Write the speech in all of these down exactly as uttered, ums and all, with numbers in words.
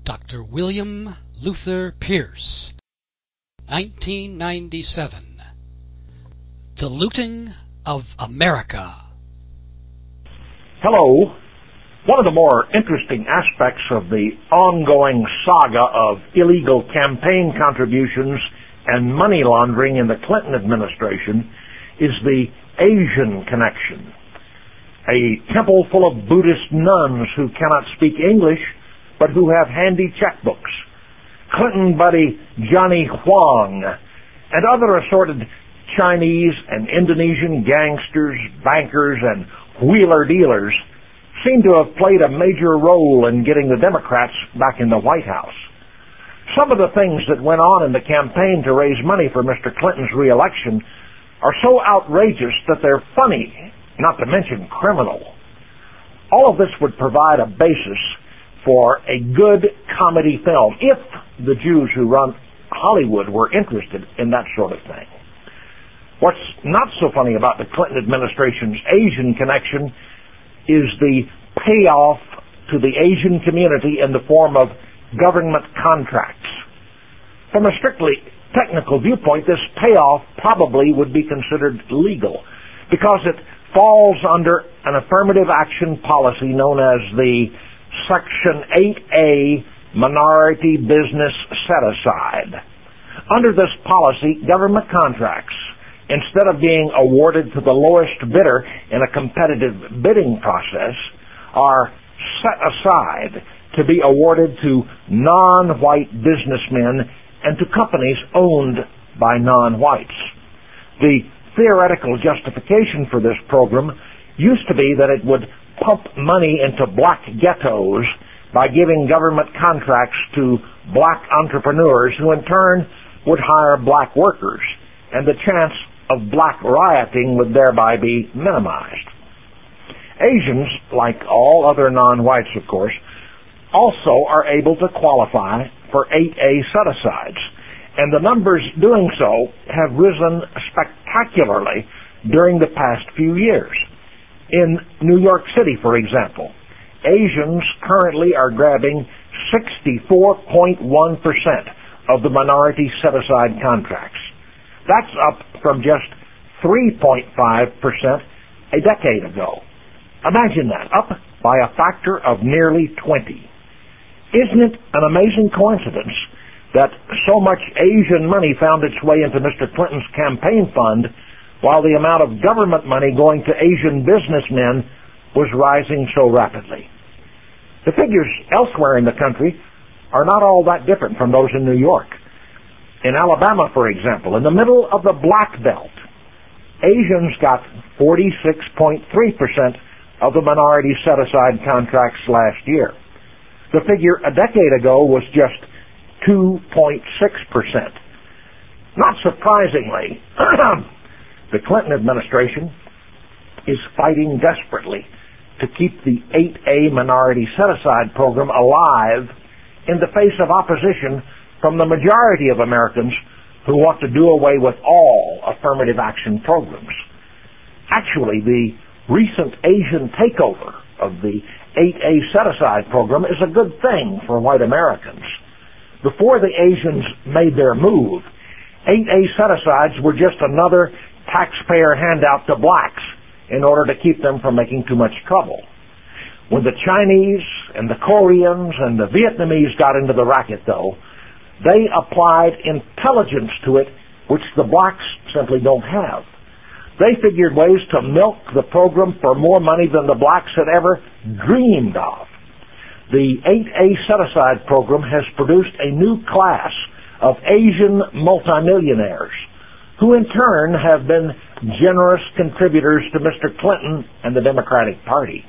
Doctor William Luther Pierce, nineteen ninety-seven. The Looting of America. Hello. One of the more interesting aspects of the ongoing saga of illegal campaign contributions and money laundering in the Clinton administration is the Asian connection. A temple full of Buddhist nuns who cannot speak English, but who have handy checkbooks. Clinton buddy Johnny Huang and other assorted Chinese and Indonesian gangsters, bankers, and wheeler-dealers seem to have played a major role in getting the Democrats back in the White House. Some of the things that went on in the campaign to raise money for Mister Clinton's re-election are so outrageous that they're funny, not to mention criminal. All of this would provide a basis for a good comedy film if the Jews who run Hollywood were interested in that sort of thing. What's not so funny about the Clinton administration's Asian connection is the payoff to the Asian community in the form of government contracts. From a strictly technical viewpoint, this payoff probably would be considered legal because it falls under an affirmative action policy known as the Section eight A Minority Business Set-Aside. Under this policy, government contracts, instead of being awarded to the lowest bidder in a competitive bidding process, are set aside to be awarded to non-white businessmen and to companies owned by non-whites. The theoretical justification for this program used to be that it would pump money into black ghettos by giving government contracts to black entrepreneurs who in turn would hire black workers, and the chance of black rioting would thereby be minimized. Asians, like all other non-whites of course, also are able to qualify for eight A set-asides, and the numbers doing so have risen spectacularly during the past few years. In New York City, for example, Asians currently are grabbing sixty-four point one percent of the minority set-aside contracts. That's up from just three point five percent a decade ago. Imagine that, up by a factor of nearly twenty. Isn't it an amazing coincidence that so much Asian money found its way into Mister Clinton's campaign fund while the amount of government money going to Asian businessmen was rising so rapidly? The figures elsewhere in the country are not all that different from those in New York. In Alabama, for example, in the middle of the Black Belt, Asians got forty-six point three percent of the minority set-aside contracts last year. The figure a decade ago was just two point six percent. Not surprisingly, the Clinton administration is fighting desperately to keep the eight A minority set-aside program alive in the face of opposition from the majority of Americans who want to do away with all affirmative action programs. Actually, the recent Asian takeover of the eight A set-aside program is a good thing for white Americans. Before the Asians made their move, eight A set-asides were just another taxpayer handout to blacks in order to keep them from making too much trouble. When the Chinese and the Koreans and the Vietnamese got into the racket, though, they applied intelligence to it which the blacks simply don't have. They figured ways to milk the program for more money than the blacks had ever dreamed of. The eight A set-aside program has produced a new class of Asian multimillionaires who in turn have been generous contributors to Mister Clinton and the Democratic Party.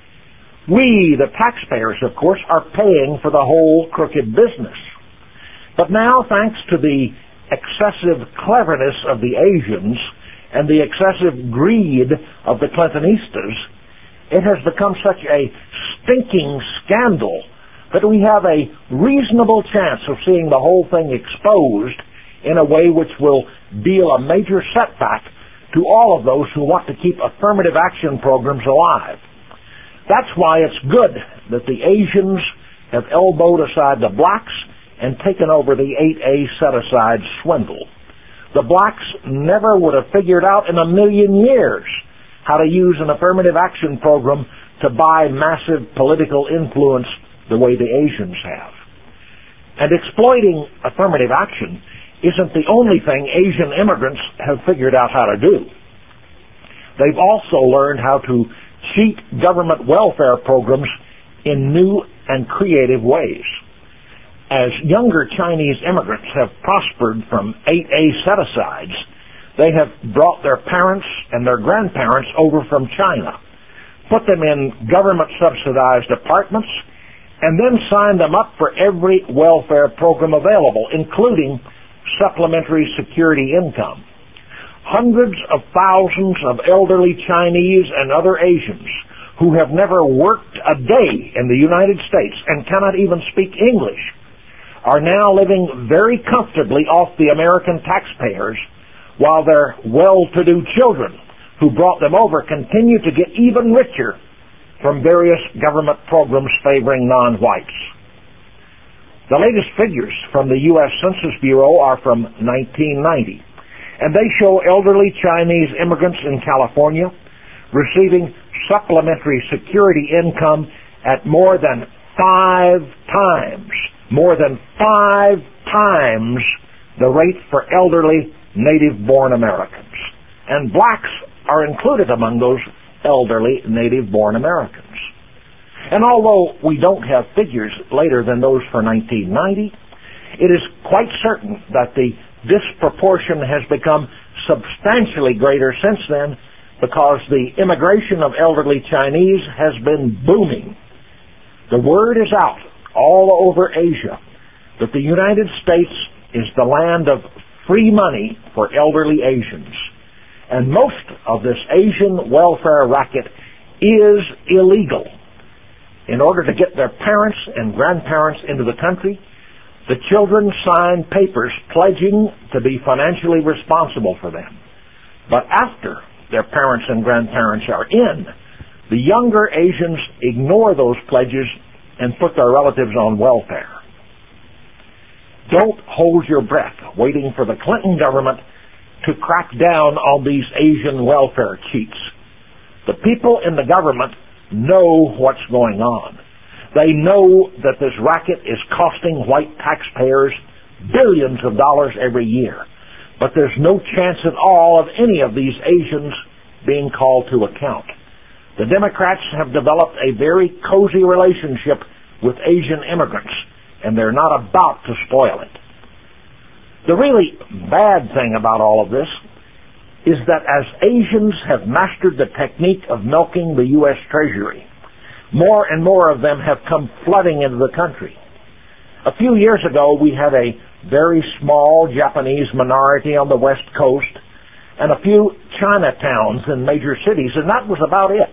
We, the taxpayers, of course, are paying for the whole crooked business. But now, thanks to the excessive cleverness of the Asians and the excessive greed of the Clintonistas, it has become such a stinking scandal that we have a reasonable chance of seeing the whole thing exposed in a way which will deal a major setback to all of those who want to keep affirmative action programs alive. That's why it's good that the Asians have elbowed aside the blacks and taken over the eight A set-aside swindle. The blacks never would have figured out in a million years how to use an affirmative action program to buy massive political influence the way the Asians have. And exploiting affirmative action isn't the only thing Asian immigrants have figured out how to do. They've also learned how to cheat government welfare programs in new and creative ways. As younger Chinese immigrants have prospered from eight A set-asides, they have brought their parents and their grandparents over from China, put them in government-subsidized apartments, and then signed them up for every welfare program available, including supplementary security income. Hundreds of thousands of elderly Chinese and other Asians who have never worked a day in the United States and cannot even speak English are now living very comfortably off the American taxpayers, while their well-to-do children who brought them over continue to get even richer from various government programs favoring non-whites. The latest figures from the U S Census Bureau are from nineteen ninety, and they show elderly Chinese immigrants in California receiving supplementary security income at more than five times, more than five times the rate for elderly native-born Americans. And blacks are included among those elderly native-born Americans. And although we don't have figures later than those for nineteen ninety, it is quite certain that the disproportion has become substantially greater since then, because the immigration of elderly Chinese has been booming. The word is out all over Asia that the United States is the land of free money for elderly Asians. And most of this Asian welfare racket is illegal. In order to get their parents and grandparents into the country, the children sign papers pledging to be financially responsible for them. But after their parents and grandparents are in, the younger Asians ignore those pledges and put their relatives on welfare. Don't hold your breath waiting for the Clinton government to crack down on these Asian welfare cheats. The people in the government know what's going on. They know that this racket is costing white taxpayers billions of dollars every year. But there's no chance at all of any of these Asians being called to account. The Democrats have developed a very cozy relationship with Asian immigrants, and they're not about to spoil it. The really bad thing about all of this is that as Asians have mastered the technique of milking the U S Treasury, more and more of them have come flooding into the country. A few years ago, we had a very small Japanese minority on the West Coast and a few Chinatowns in major cities, and that was about it.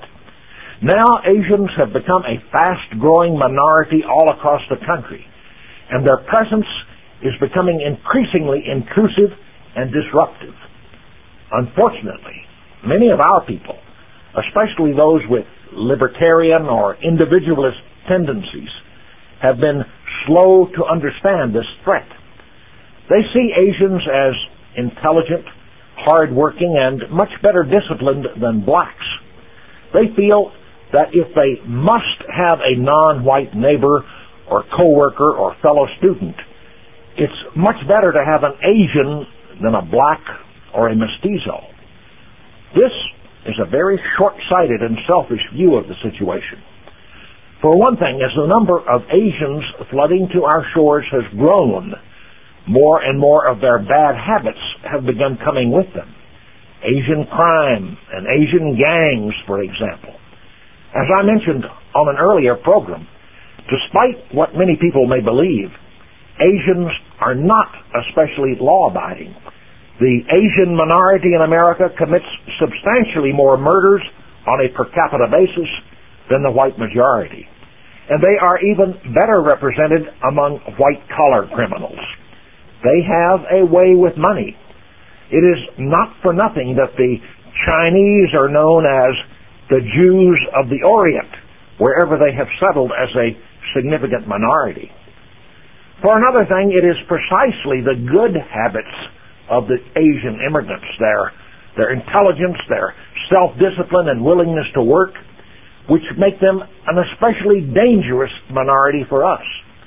Now Asians have become a fast-growing minority all across the country, and their presence is becoming increasingly intrusive and disruptive. Unfortunately, many of our people, especially those with libertarian or individualist tendencies, have been slow to understand this threat. They see Asians as intelligent, hard-working, and much better disciplined than blacks. They feel that if they must have a non-white neighbor or coworker or fellow student, it's much better to have an Asian than a black or a mestizo. This is a very short-sighted and selfish view of the situation. For one thing, as the number of Asians flooding to our shores has grown, more and more of their bad habits have begun coming with them. Asian crime and Asian gangs, for example. As I mentioned on an earlier program, despite what many people may believe, Asians are not especially law-abiding. The Asian minority in America commits substantially more murders on a per capita basis than the white majority. And they are even better represented among white-collar criminals. They have a way with money. It is not for nothing that the Chinese are known as the Jews of the Orient, wherever they have settled as a significant minority. For another thing, it is precisely the good habits of the Asian immigrants, their, their intelligence, their self-discipline and willingness to work, which make them an especially dangerous minority for us.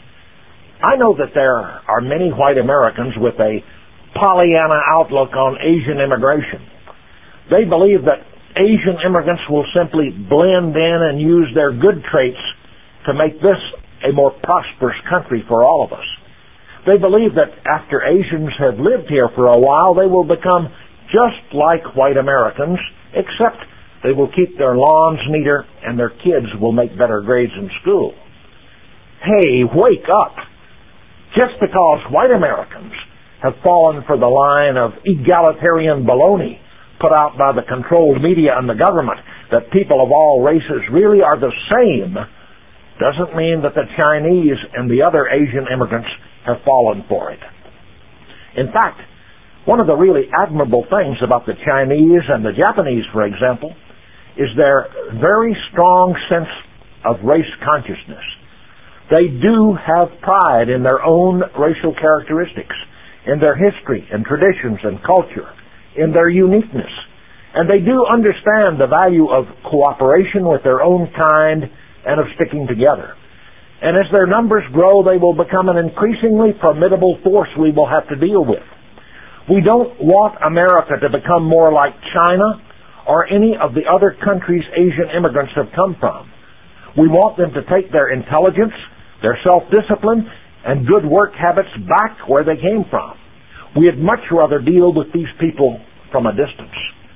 I know that there are many white Americans with a Pollyanna outlook on Asian immigration. They believe that Asian immigrants will simply blend in and use their good traits to make this a more prosperous country for all of us. They believe that after Asians have lived here for a while, they will become just like white Americans, except they will keep their lawns neater and their kids will make better grades in school. Hey, wake up! Just because white Americans have fallen for the line of egalitarian baloney put out by the controlled media and the government that people of all races really are the same doesn't mean that the Chinese and the other Asian immigrants have fallen for it. In fact, one of the really admirable things about the Chinese and the Japanese, for example, is their very strong sense of race consciousness. They do have pride in their own racial characteristics, in their history and traditions and culture, in their uniqueness. And they do understand the value of cooperation with their own kind and of sticking together. And as their numbers grow, they will become an increasingly formidable force we will have to deal with. We don't want America to become more like China or any of the other countries Asian immigrants have come from. We want them to take their intelligence, their self-discipline, and good work habits back where they came from. We'd much rather deal with these people from a distance.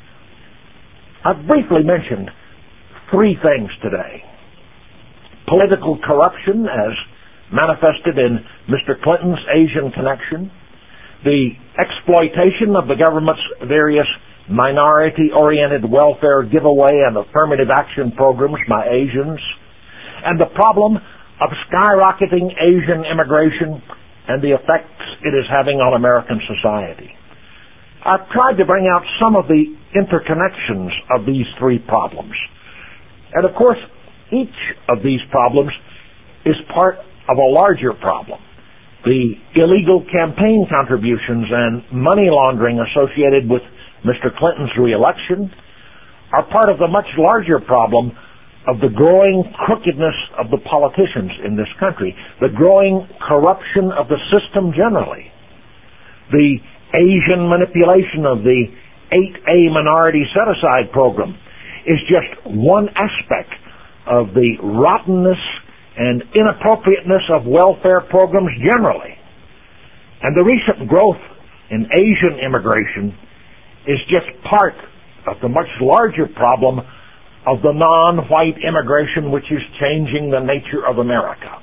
I've briefly mentioned three things today. Political corruption, as manifested in Mister Clinton's Asian connection, the exploitation of the government's various minority-oriented welfare giveaway and affirmative action programs by Asians, and the problem of skyrocketing Asian immigration and the effects it is having on American society. I've tried to bring out some of the interconnections of these three problems. And of course, each of these problems is part of a larger problem. The illegal campaign contributions and money laundering associated with Mister Clinton's reelection are part of the much larger problem of the growing crookedness of the politicians in this country, the growing corruption of the system generally. The Asian manipulation of the eight A minority set-aside program is just one aspect of the rottenness and inappropriateness of welfare programs generally. And the recent growth in Asian immigration is just part of the much larger problem of the non-white immigration which is changing the nature of America.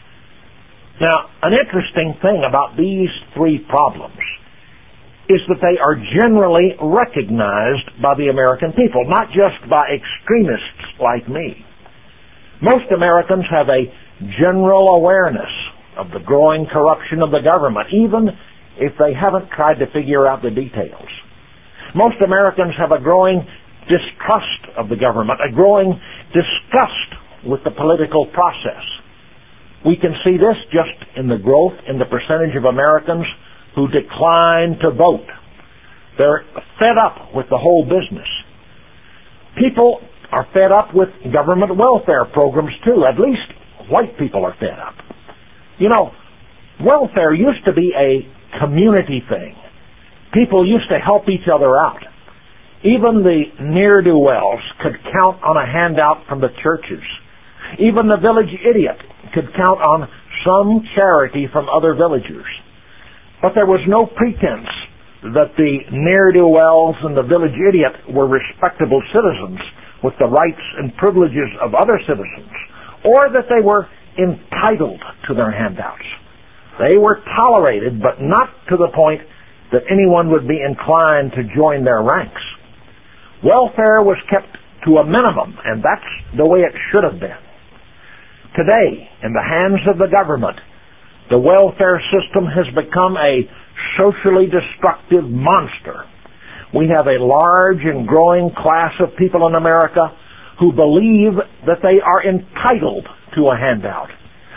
Now, an interesting thing about these three problems is that they are generally recognized by the American people, not just by extremists like me. Most Americans have a general awareness of the growing corruption of the government, even if they haven't tried to figure out the details. Most Americans have a growing distrust of the government, a growing disgust with the political process. We can see this just in the growth in the percentage of Americans who decline to vote. They're fed up with the whole business. People are fed up with government welfare programs too. At least white people are fed up. You know, welfare used to be a community thing. People used to help each other out. Even the ne'er-do-wells could count on a handout from the churches. Even the village idiot could count on some charity from other villagers. But there was no pretense that the ne'er-do-wells and the village idiot were respectable citizens with the rights and privileges of other citizens, or that they were entitled to their handouts. They were tolerated, but not to the point that anyone would be inclined to join their ranks. Welfare was kept to a minimum, and that's the way it should have been. Today, in the hands of the government, the welfare system has become a socially destructive monster. We have a large and growing class of people in America who believe that they are entitled to a handout,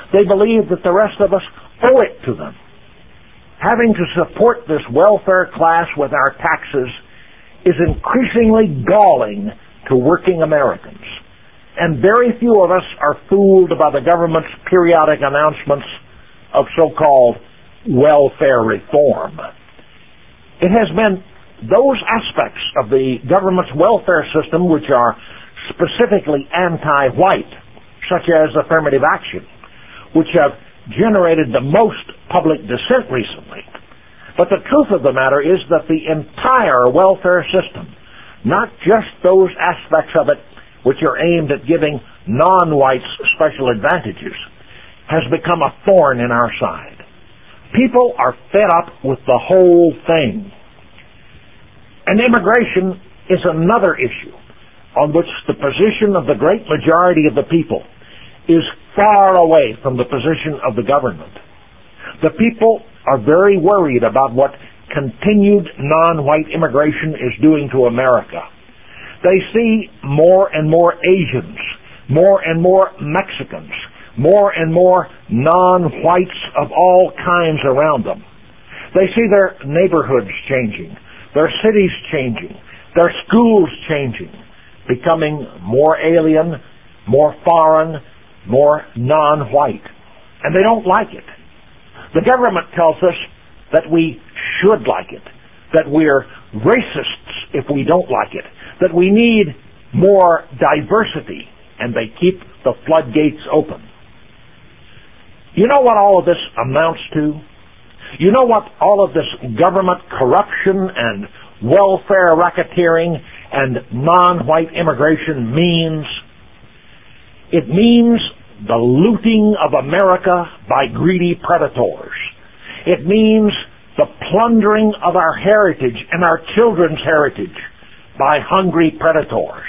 They believe that the rest of us owe it to them. Having to support this welfare class with our taxes is increasingly galling to working Americans. And very few of us are fooled by the government's periodic announcements of so-called welfare reform. It has been those aspects of the government's welfare system which are specifically anti-white, such as affirmative action, which have generated the most public dissent recently. But the truth of the matter is that the entire welfare system, not just those aspects of it which are aimed at giving non-whites special advantages, has become a thorn in our side. People are fed up with the whole thing. And immigration is another issue on which the position of the great majority of the people is far away from the position of the government. The people are very worried about what continued non-white immigration is doing to America. They see more and more Asians, more and more Mexicans, more and more non-whites of all kinds around them. They see their neighborhoods changing, their cities changing, their schools changing, becoming more alien, more foreign, more non-white. And they don't like it. The government tells us that we should like it, that we're racists if we don't like it, that we need more diversity, and they keep the floodgates open. You know what all of this amounts to? You know what all of this government corruption and welfare racketeering and non-white immigration means? It means the looting of America by greedy predators. It means the plundering of our heritage and our children's heritage by hungry predators.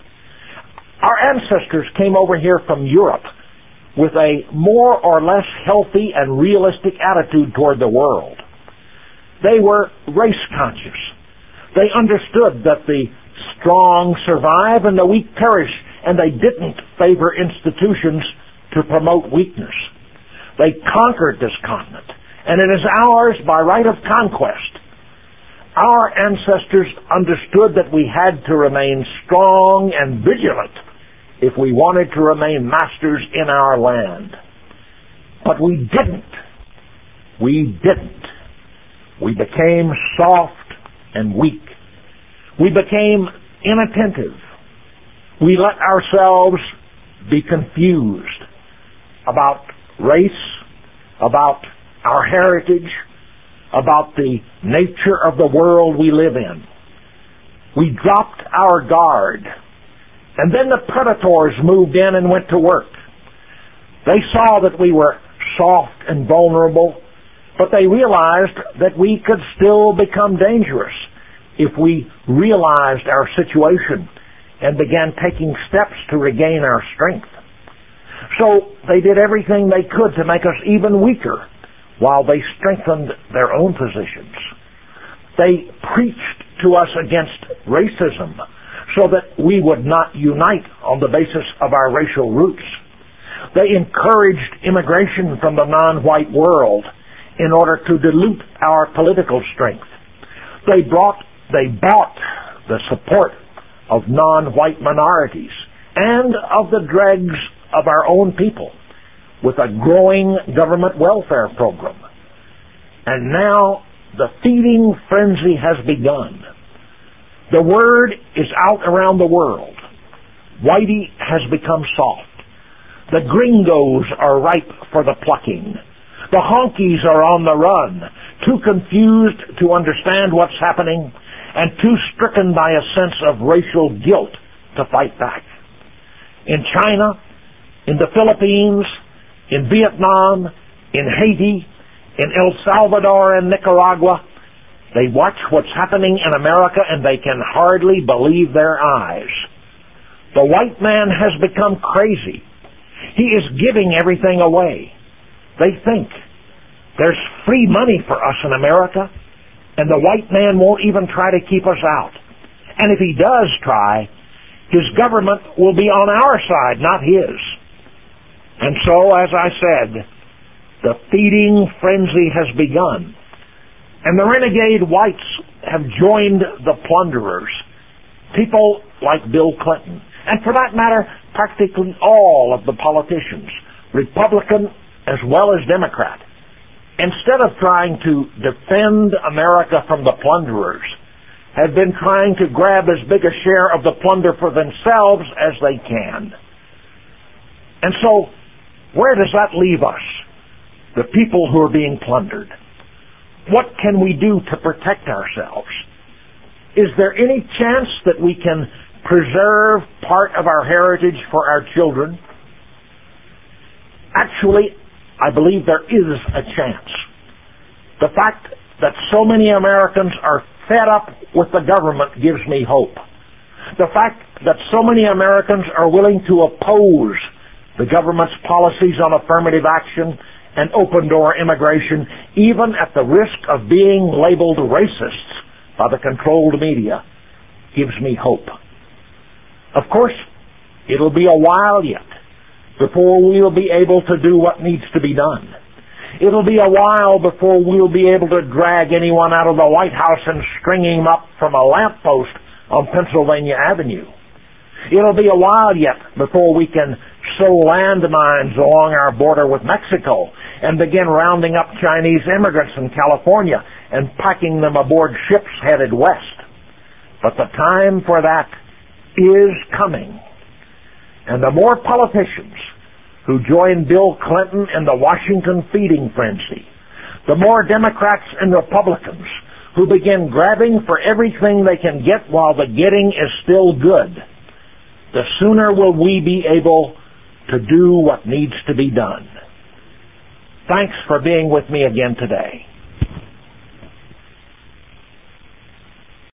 Our ancestors came over here from Europe with a more or less healthy and realistic attitude toward the world. They were race conscious. They understood that the strong survive and the weak perish, and they didn't favor institutions to promote weakness. They conquered this continent, and it is ours by right of conquest. Our ancestors understood that we had to remain strong and vigilant if we wanted to remain masters in our land. But we didn't. We didn't. We became soft and weak. We became inattentive. We let ourselves be confused about race, about our heritage, about the nature of the world we live in. We dropped our guard. And then the predators moved in and went to work. They saw that we were soft and vulnerable, but they realized that we could still become dangerous if we realized our situation and began taking steps to regain our strength. So they did everything they could to make us even weaker while they strengthened their own positions. They preached to us against racism so that we would not unite on the basis of our racial roots. They encouraged immigration from the non-white world in order to dilute our political strength. They brought, they bought the support of non-white minorities and of the dregs of our own people with a growing government welfare program. And now the feeding frenzy has begun. The word is out around the world. Whitey has become soft. The gringos are ripe for the plucking. The honkies are on the run, too confused to understand what's happening and too stricken by a sense of racial guilt to fight back. In China, in the Philippines, in Vietnam, in Haiti, in El Salvador and Nicaragua, they watch what's happening in America and they can hardly believe their eyes. The white man has become crazy. He is giving everything away. They think there's free money for us in America, and the white man won't even try to keep us out. And if he does try, his government will be on our side, not his. And so, as I said, the feeding frenzy has begun. And the renegade whites have joined the plunderers. People like Bill Clinton. And for that matter, practically all of the politicians, Republican as well as Democrat, instead of trying to defend America from the plunderers, have been trying to grab as big a share of the plunder for themselves as they can. And so, where does that leave us, the people who are being plundered? What can we do to protect ourselves? Is there any chance that we can preserve part of our heritage for our children? Actually, I believe there is a chance. The fact that so many Americans are fed up with the government gives me hope. The fact that so many Americans are willing to oppose the government's policies on affirmative action and open-door immigration, even at the risk of being labeled racists by the controlled media, gives me hope. Of course, it'll be a while yet before we'll be able to do what needs to be done. It'll be a while before we'll be able to drag anyone out of the White House and string him up from a lamppost on Pennsylvania Avenue. It'll be a while yet before we can sow landmines along our border with Mexico and begin rounding up Chinese immigrants in California and packing them aboard ships headed west. But the time for that is coming. And the more politicians who join Bill Clinton in the Washington feeding frenzy, the more Democrats and Republicans who begin grabbing for everything they can get while the getting is still good, the sooner will we be able to do what needs to be done. Thanks for being with me again today.